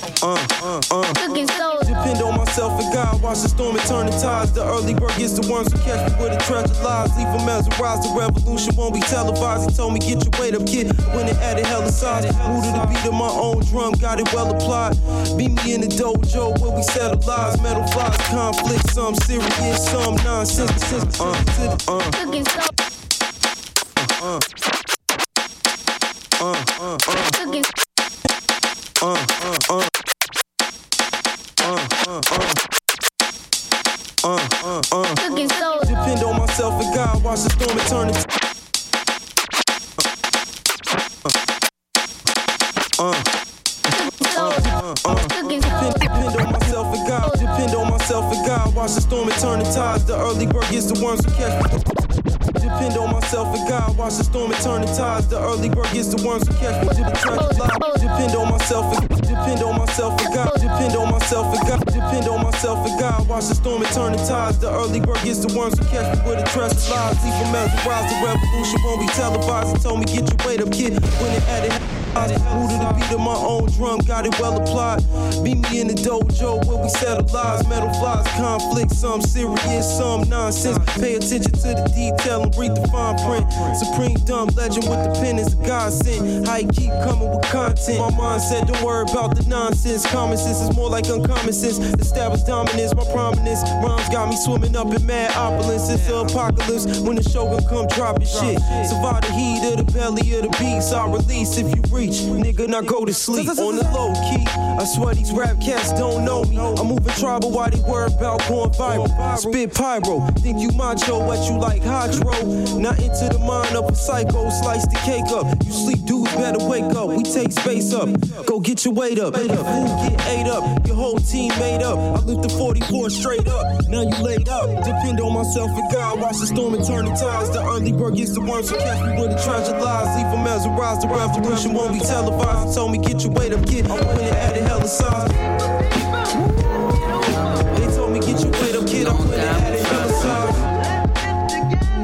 Depend on myself and God. Watch the storm and turn the tides. The early bird gets the ones who catch me with the treasure lies. Leave them as a rise. The revolution won't be televised. He told me get your weight up, kid. When it added hella size. Rooted the beat of my own drum. Got it well applied. Meet me in the dojo where we settle lies. Metal flies, conflict. Some serious, some nonsense. Depend on myself and God. Watch the storm and turn it. Depend on myself and God. Depend on myself and God. Watch the storm and turn the tides. The early bird gets the ones who catch me. Depend on myself and God. Watch the storm and turn the tides. The early bird gets the ones who catch me to the trenches live. Depend on myself and God. Depend on myself and God. Depend on myself and God. Watch the storm and turn the tides. The early bird gets the ones who catch me with the trenches live. Leave them as a rise. The revolution won't be televised. He told me get your weight up, kid. When it added rooted the beat of my own drum. Got it well applied. Meet me in the dojo where we settle lies. Metal flies, conflict. Some serious, some nonsense. Pay attention to the detail and read the fine print. Supreme dumb legend with the pen is a godsend. How he keep coming with content. My mind said don't worry about the nonsense. Common sense is more like uncommon sense. Established dominance, my prominence. Rhymes got me swimming up in mad opulence. It's the apocalypse when the shogun come dropping shit. Survive the heat of the belly of the beast. I'll release if you reach. Nigga, now go to sleep. On the low key, I swear these rap cats don't know me. I'm moving tribal while they worry about going viral. Spit pyro, think you macho, what you like hydro. Not into the mind of a psycho, slice the cake up. You sleep dudes better wake up, we take space up. Go get your weight up, food get ate up. Your whole team made up, I lift the 44 straight up. Now you laid up, depend on myself and God. Watch the storm and turn the tides. The early bird gets the worms, so catch me with the treasure lies. Leave them as a rise, the revolution won't be televised. He told me get your weight up, kid. When it added hella size. They told me get your weight up, kid. I'm when it added hella size.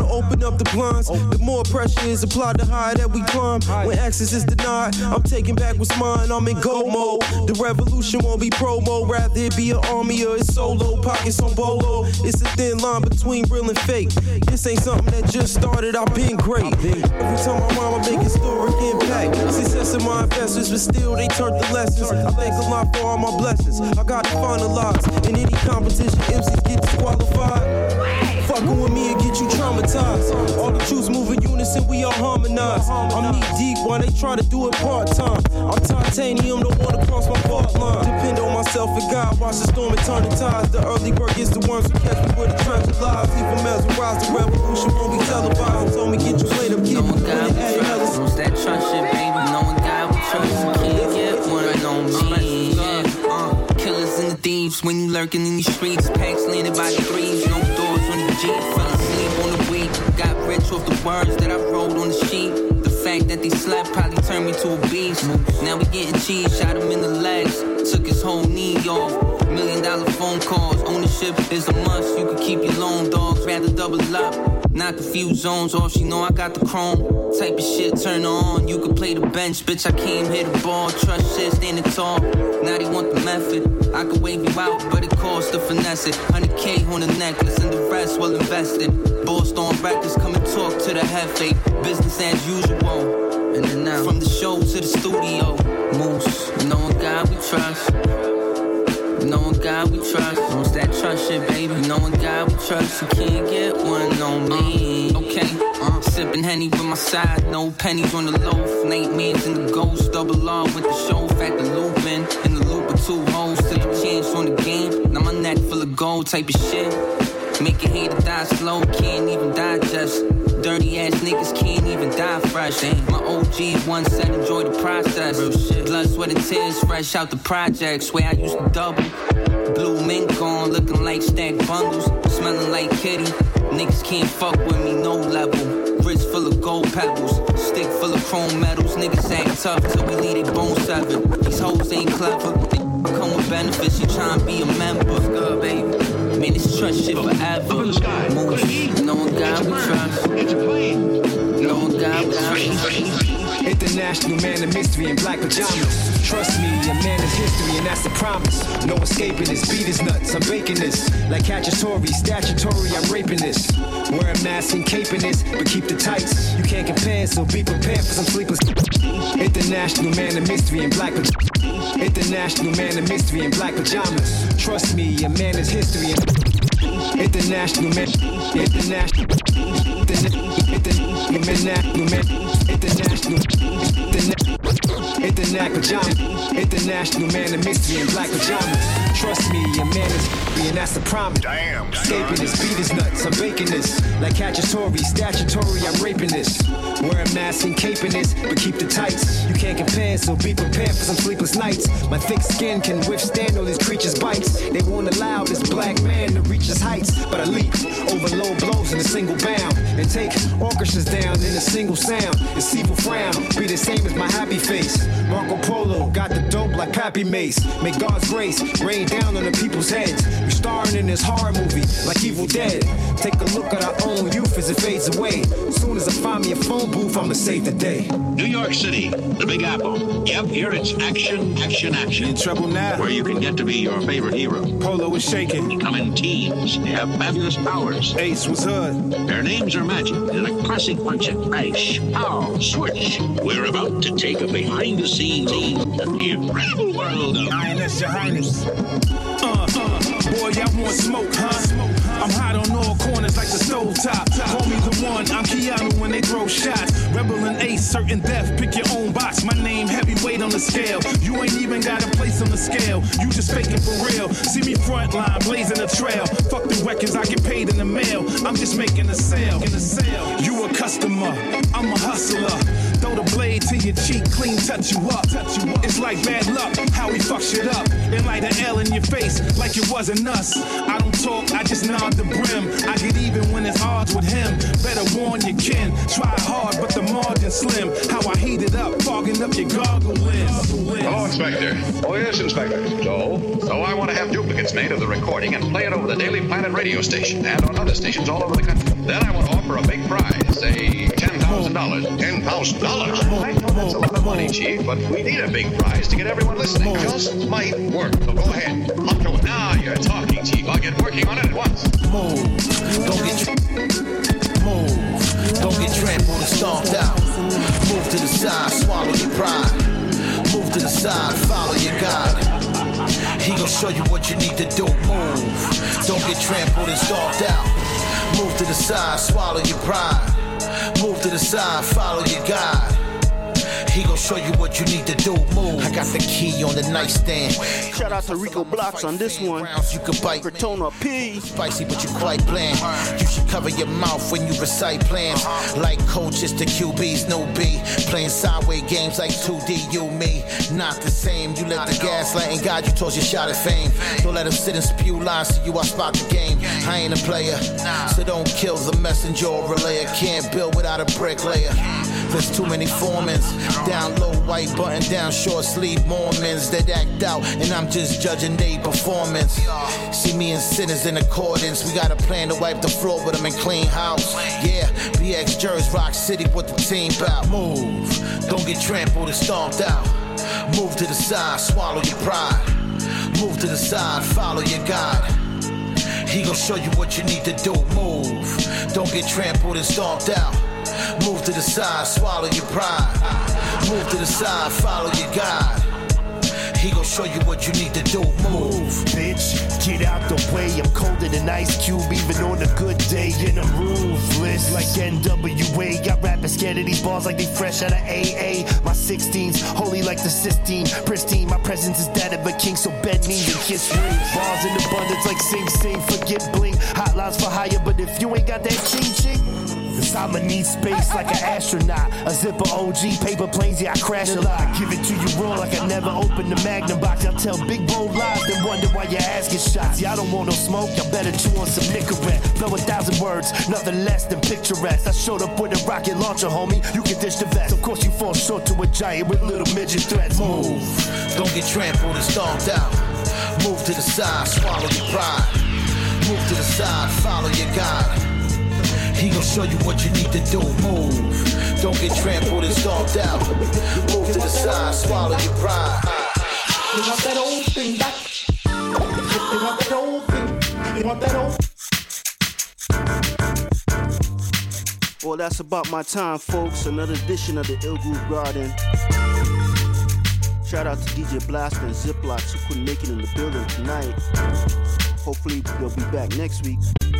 to open up the blinds. The more pressure is applied, the higher that we climb. When access is denied, I'm taking back what's mine. I'm in go mode. The revolution won't be promo, rather it be an army or it's solo. Pockets on bolo. It's a thin line between real and fake. This ain't something that just started. I've been great. Every time I rhyme, I make historic impact. Success of my investors, but still they turned the lessons. I thank a lot for all my blessings. I got to finalize. In any competition, MCs get disqualified. Fucking with me and get you traumatized. All the truths move in unison, we all harmonize. I'm knee deep while they try to do it part-time. I'm titanium, don't wanna cross my fault line. Depend on myself and God, watch the storm and turn the tides. The early bird gets the ones who catch me with the treasure lives. Leave them mesmerized, the revolution won't be televised. Told me get you later, keep no one God we trust, wants that trust shit, baby. No one God we trust, can't get one on me. Killers and the thieves, when you lurking in these streets. Packs landed by the threes, no doors on the Jeep. Fell asleep on the week, got rich off the words that I wrote on the sheet. The fact that they slept probably turned me to a beast. Now we getting cheese, shot him in the legs, took his whole knee off. $1 million phone calls, ownership is a must. You can keep your loan, dogs, rather double up. Knock a few zones off, she know I got the chrome. Type of shit, turn her on, you can play the bench. Bitch, I came here to ball, trust shit, standing tall. Now they want the method, I could wave you out, but it costs to finesse it. 100K on the necklace, and the rest well invested. Bossed on records, come and talk to the Hefe. Business as usual, and then now from the show to the studio. Moose, no one God we trust. No one God we trust, wants that trust shit, baby. No one God we trust, you can't get one on me. Okay, sipping Henny with my side, no pennies on the loaf. Nate Mans in the ghost, double R with the show. Factor looping, in the loop of 2 hoes. Took a chance on the game, now my neck full of gold type of shit. Make a hater die slow, can't even digest. Dirty ass niggas can't even die fresh. My OG once said enjoy the process. Real shit. Blood, sweat, and tears fresh out the projects where I used to double. Blue mink on, looking like stacked bundles. Smelling like kitty. Niggas can't fuck with me, no level. Wrist full of gold pebbles. Stick full of chrome metals. Niggas act tough till we leave their bones severed. These hoes ain't clever. They come with benefits, you tryna be a member. Good, baby. Man, this trust shit forever. Moves. No one God we trust. No one God we trust. International man of mystery in black pajamas. Trust me, a man is history and that's the promise. No escaping this, beat is nuts, I'm baking this. Like Cacciatore, statutory, I'm raping this. Wear a mask and caping this, but keep the tights. You can't compare, so be prepared for some sleepless. International man of mystery in black pajamas. International man of mystery in black pajamas. Trust me, a man is history and international man. International man of mystery in black pajamas. Trust me, a man is and that's the promise. Damn. Escaping this, beat is nuts, I'm baking this. Like Cacciatore, statutory, I'm raping this. Wear a mask and caping this, but keep the tights. You can't compare, so be prepared for some sleepless nights. My thick skin can withstand all these creatures' bites. They won't allow this black man to reach his heights, but I leap over low blows in a single bound and take orchestras down in a single sound. This evil frown be the same as my happy face. Marco Polo got the dope like Pappy Mace. May God's grace rain down on the people's heads. We starring in this horror movie like Evil Dead. Take a look at our own youth as it fades away. As soon as I find me a phone booth, I'ma save the day. New York City, the Big Apple. Yep, here it's action, action, action. In trouble now? Where you can get to be your favorite hero. Polo is shaking. Come in teams. They have fabulous powers. Ace was hood. Their names are magic. They're a classic bunch of crash, pow, switch. We're about to take a behind-the-scenes of the incredible world of INS, Your Highness. Boy, y'all want smoke, huh? I'm hot on all corners like the stove top. Call me the one, I'm Keanu when they throw shots. Rebel and Ace, certain death, pick your own box. My name heavyweight on the scale. You ain't even got a place on the scale. You just faking for real. See me frontline, blazing a trail. Fuck the records, I get paid in the mail. I'm just making a sale. You a customer, I'm a hustler. Throw the blade to your cheek, clean, touch you up. It's like bad luck, how we fuck shit up. And light an L in your face like it wasn't us. I don't talk, I just nod the brim. I get even when it's odds with him. Better warn your kin. Try hard, but the margin's slim. How I heat it up, fogging up your goggle lens. Hello, Inspector. Oh, yes, Inspector. So I want to have duplicates made of the recording and play it over the Daily Planet radio station and on other stations all over the country. Then I want to offer a big prize, say $10,000. $10,000? I know that's a lot of money, Chief, but we need a big prize to get everyone listening. Just might work. So go ahead. Up to it. Now you're talking, Chief. I'll get working on it at once. Move. Don't get trampled and stomped out. Move to the side, swallow your pride. Move to the side, follow your God. He gon' show you what you need to do. Move. Don't get trampled and stomped out. Move to the side, swallow your pride. Move to the side, follow your God. He gon' show you what you need to do. Move. I got the key on the nightstand. Shout out to Rico Blocks on this one. You can bite. Cortona P. Spicy, but you quite bland. You should cover your mouth when you recite plans. Like coaches to QB's new B. Playing sideways games like 2D, you, me. Not the same. You let the gaslighting guide you towards your shot at fame. Don't let him sit and spew lies to you. I spot the game. I ain't a player, so don't kill the messenger or relayer. Can't build without a bricklayer. There's too many foremans. Down low, white button down, short sleeve Mormons that act out, and I'm just judging their performance. See me and sinners in accordance. We got a plan to wipe the floor with them and clean house. Yeah, BX Jersey, Rock City, what the team bout. Move, don't get trampled and stomped out. Move to the side, swallow your pride. Move to the side, follow your God. He gon' show you what you need to do. Move, don't get trampled and stomped out. Move to the side, swallow your pride. Move to the side, follow your God. He gon' show you what you need to do. Move, bitch, get out the way. I'm colder than Ice Cube, even on a good day. And I'm ruthless like NWA. Got rappers scared of these balls like they fresh out of AA. My 16's holy like the Sistine, pristine. My presence is that of a king, so bend knees and kiss ring. Balls in abundance like Sing Sing, forget bling. Hotlines for hire, but if you ain't got that ching, cause I'ma need space like an astronaut. A zipper OG, paper planes, yeah, I crash a lot. Give it to you raw like I never opened the Magnum box. I'll tell big bold lies, then wonder why your ass gets shot. See, I don't want no smoke, y'all better chew on some Nicorette. Blow 1,000 words, nothing less than picturesque. I showed up with a rocket launcher, homie, you can dish the vest. Of course you fall short to a giant with little midget threats. Move, don't get trampled and stomped out. Move to the side, swallow your pride. Move to the side, follow your God. He gon' show you what you need to do. Move. Don't get trampled and stomped out. Move to the side, swallow your pride. You want that old thing back? You want that old thing? You want that old? Well, that's about my time, folks. Another edition of the Ill Groove Garden. Shout out to DJ Blaster and Ziplocs who couldn't make it in the building tonight. Hopefully they'll be back next week.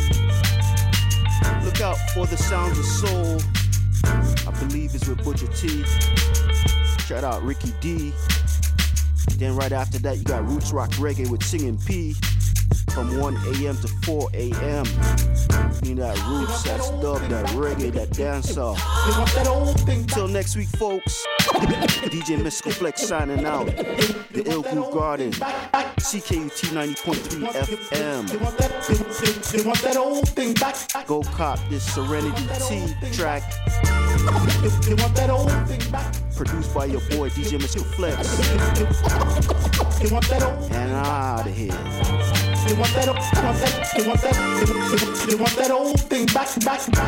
Look out for the Sounds of Soul. I believe it's with Butcher T. Shout out Ricky D. Then right after that, you got Roots Rock Reggae with Singing P. From 1 a.m. to 4 a.m. Mean that roots, that dub, that reggae, that dancehall. Till next week, folks. DJ Mystical Flex signing out. The Ill Groove Garden. CKUT 90.3 FM. Go cop this Serenity T track. Produced by your boy DJ Mystical Flex. And I'm out of here. You want that old thing back. You want that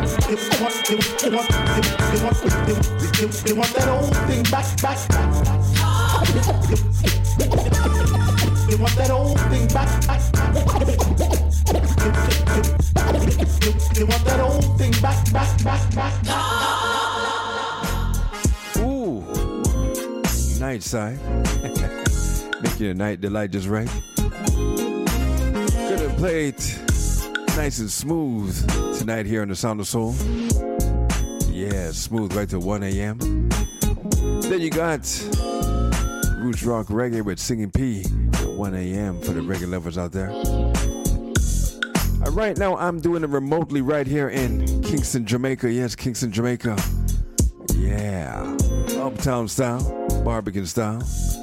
old thing back. You want that old thing back. You want that old thing back. Ooh, night side. Make your night delight just right. Gonna play it nice and smooth tonight here on the Sound of Soul. Yeah, smooth right to 1 a.m. Then you got Roots Rock Reggae with Singing P at 1 a.m. for the reggae lovers out there. Right now, I'm doing it remotely right here in Kingston, Jamaica. Yes, Kingston, Jamaica. Yeah. Uptown style, barbecue style.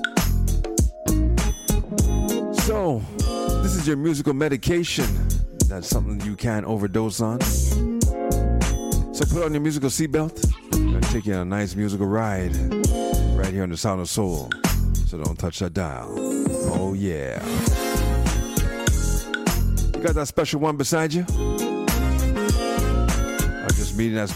So, this is your musical medication. That's something you can't overdose on. So put on your musical seatbelt. I'm going to take you on a nice musical ride right here on the Sound of Soul. So don't touch that dial. Oh, yeah. You got that special one beside you? meeting that's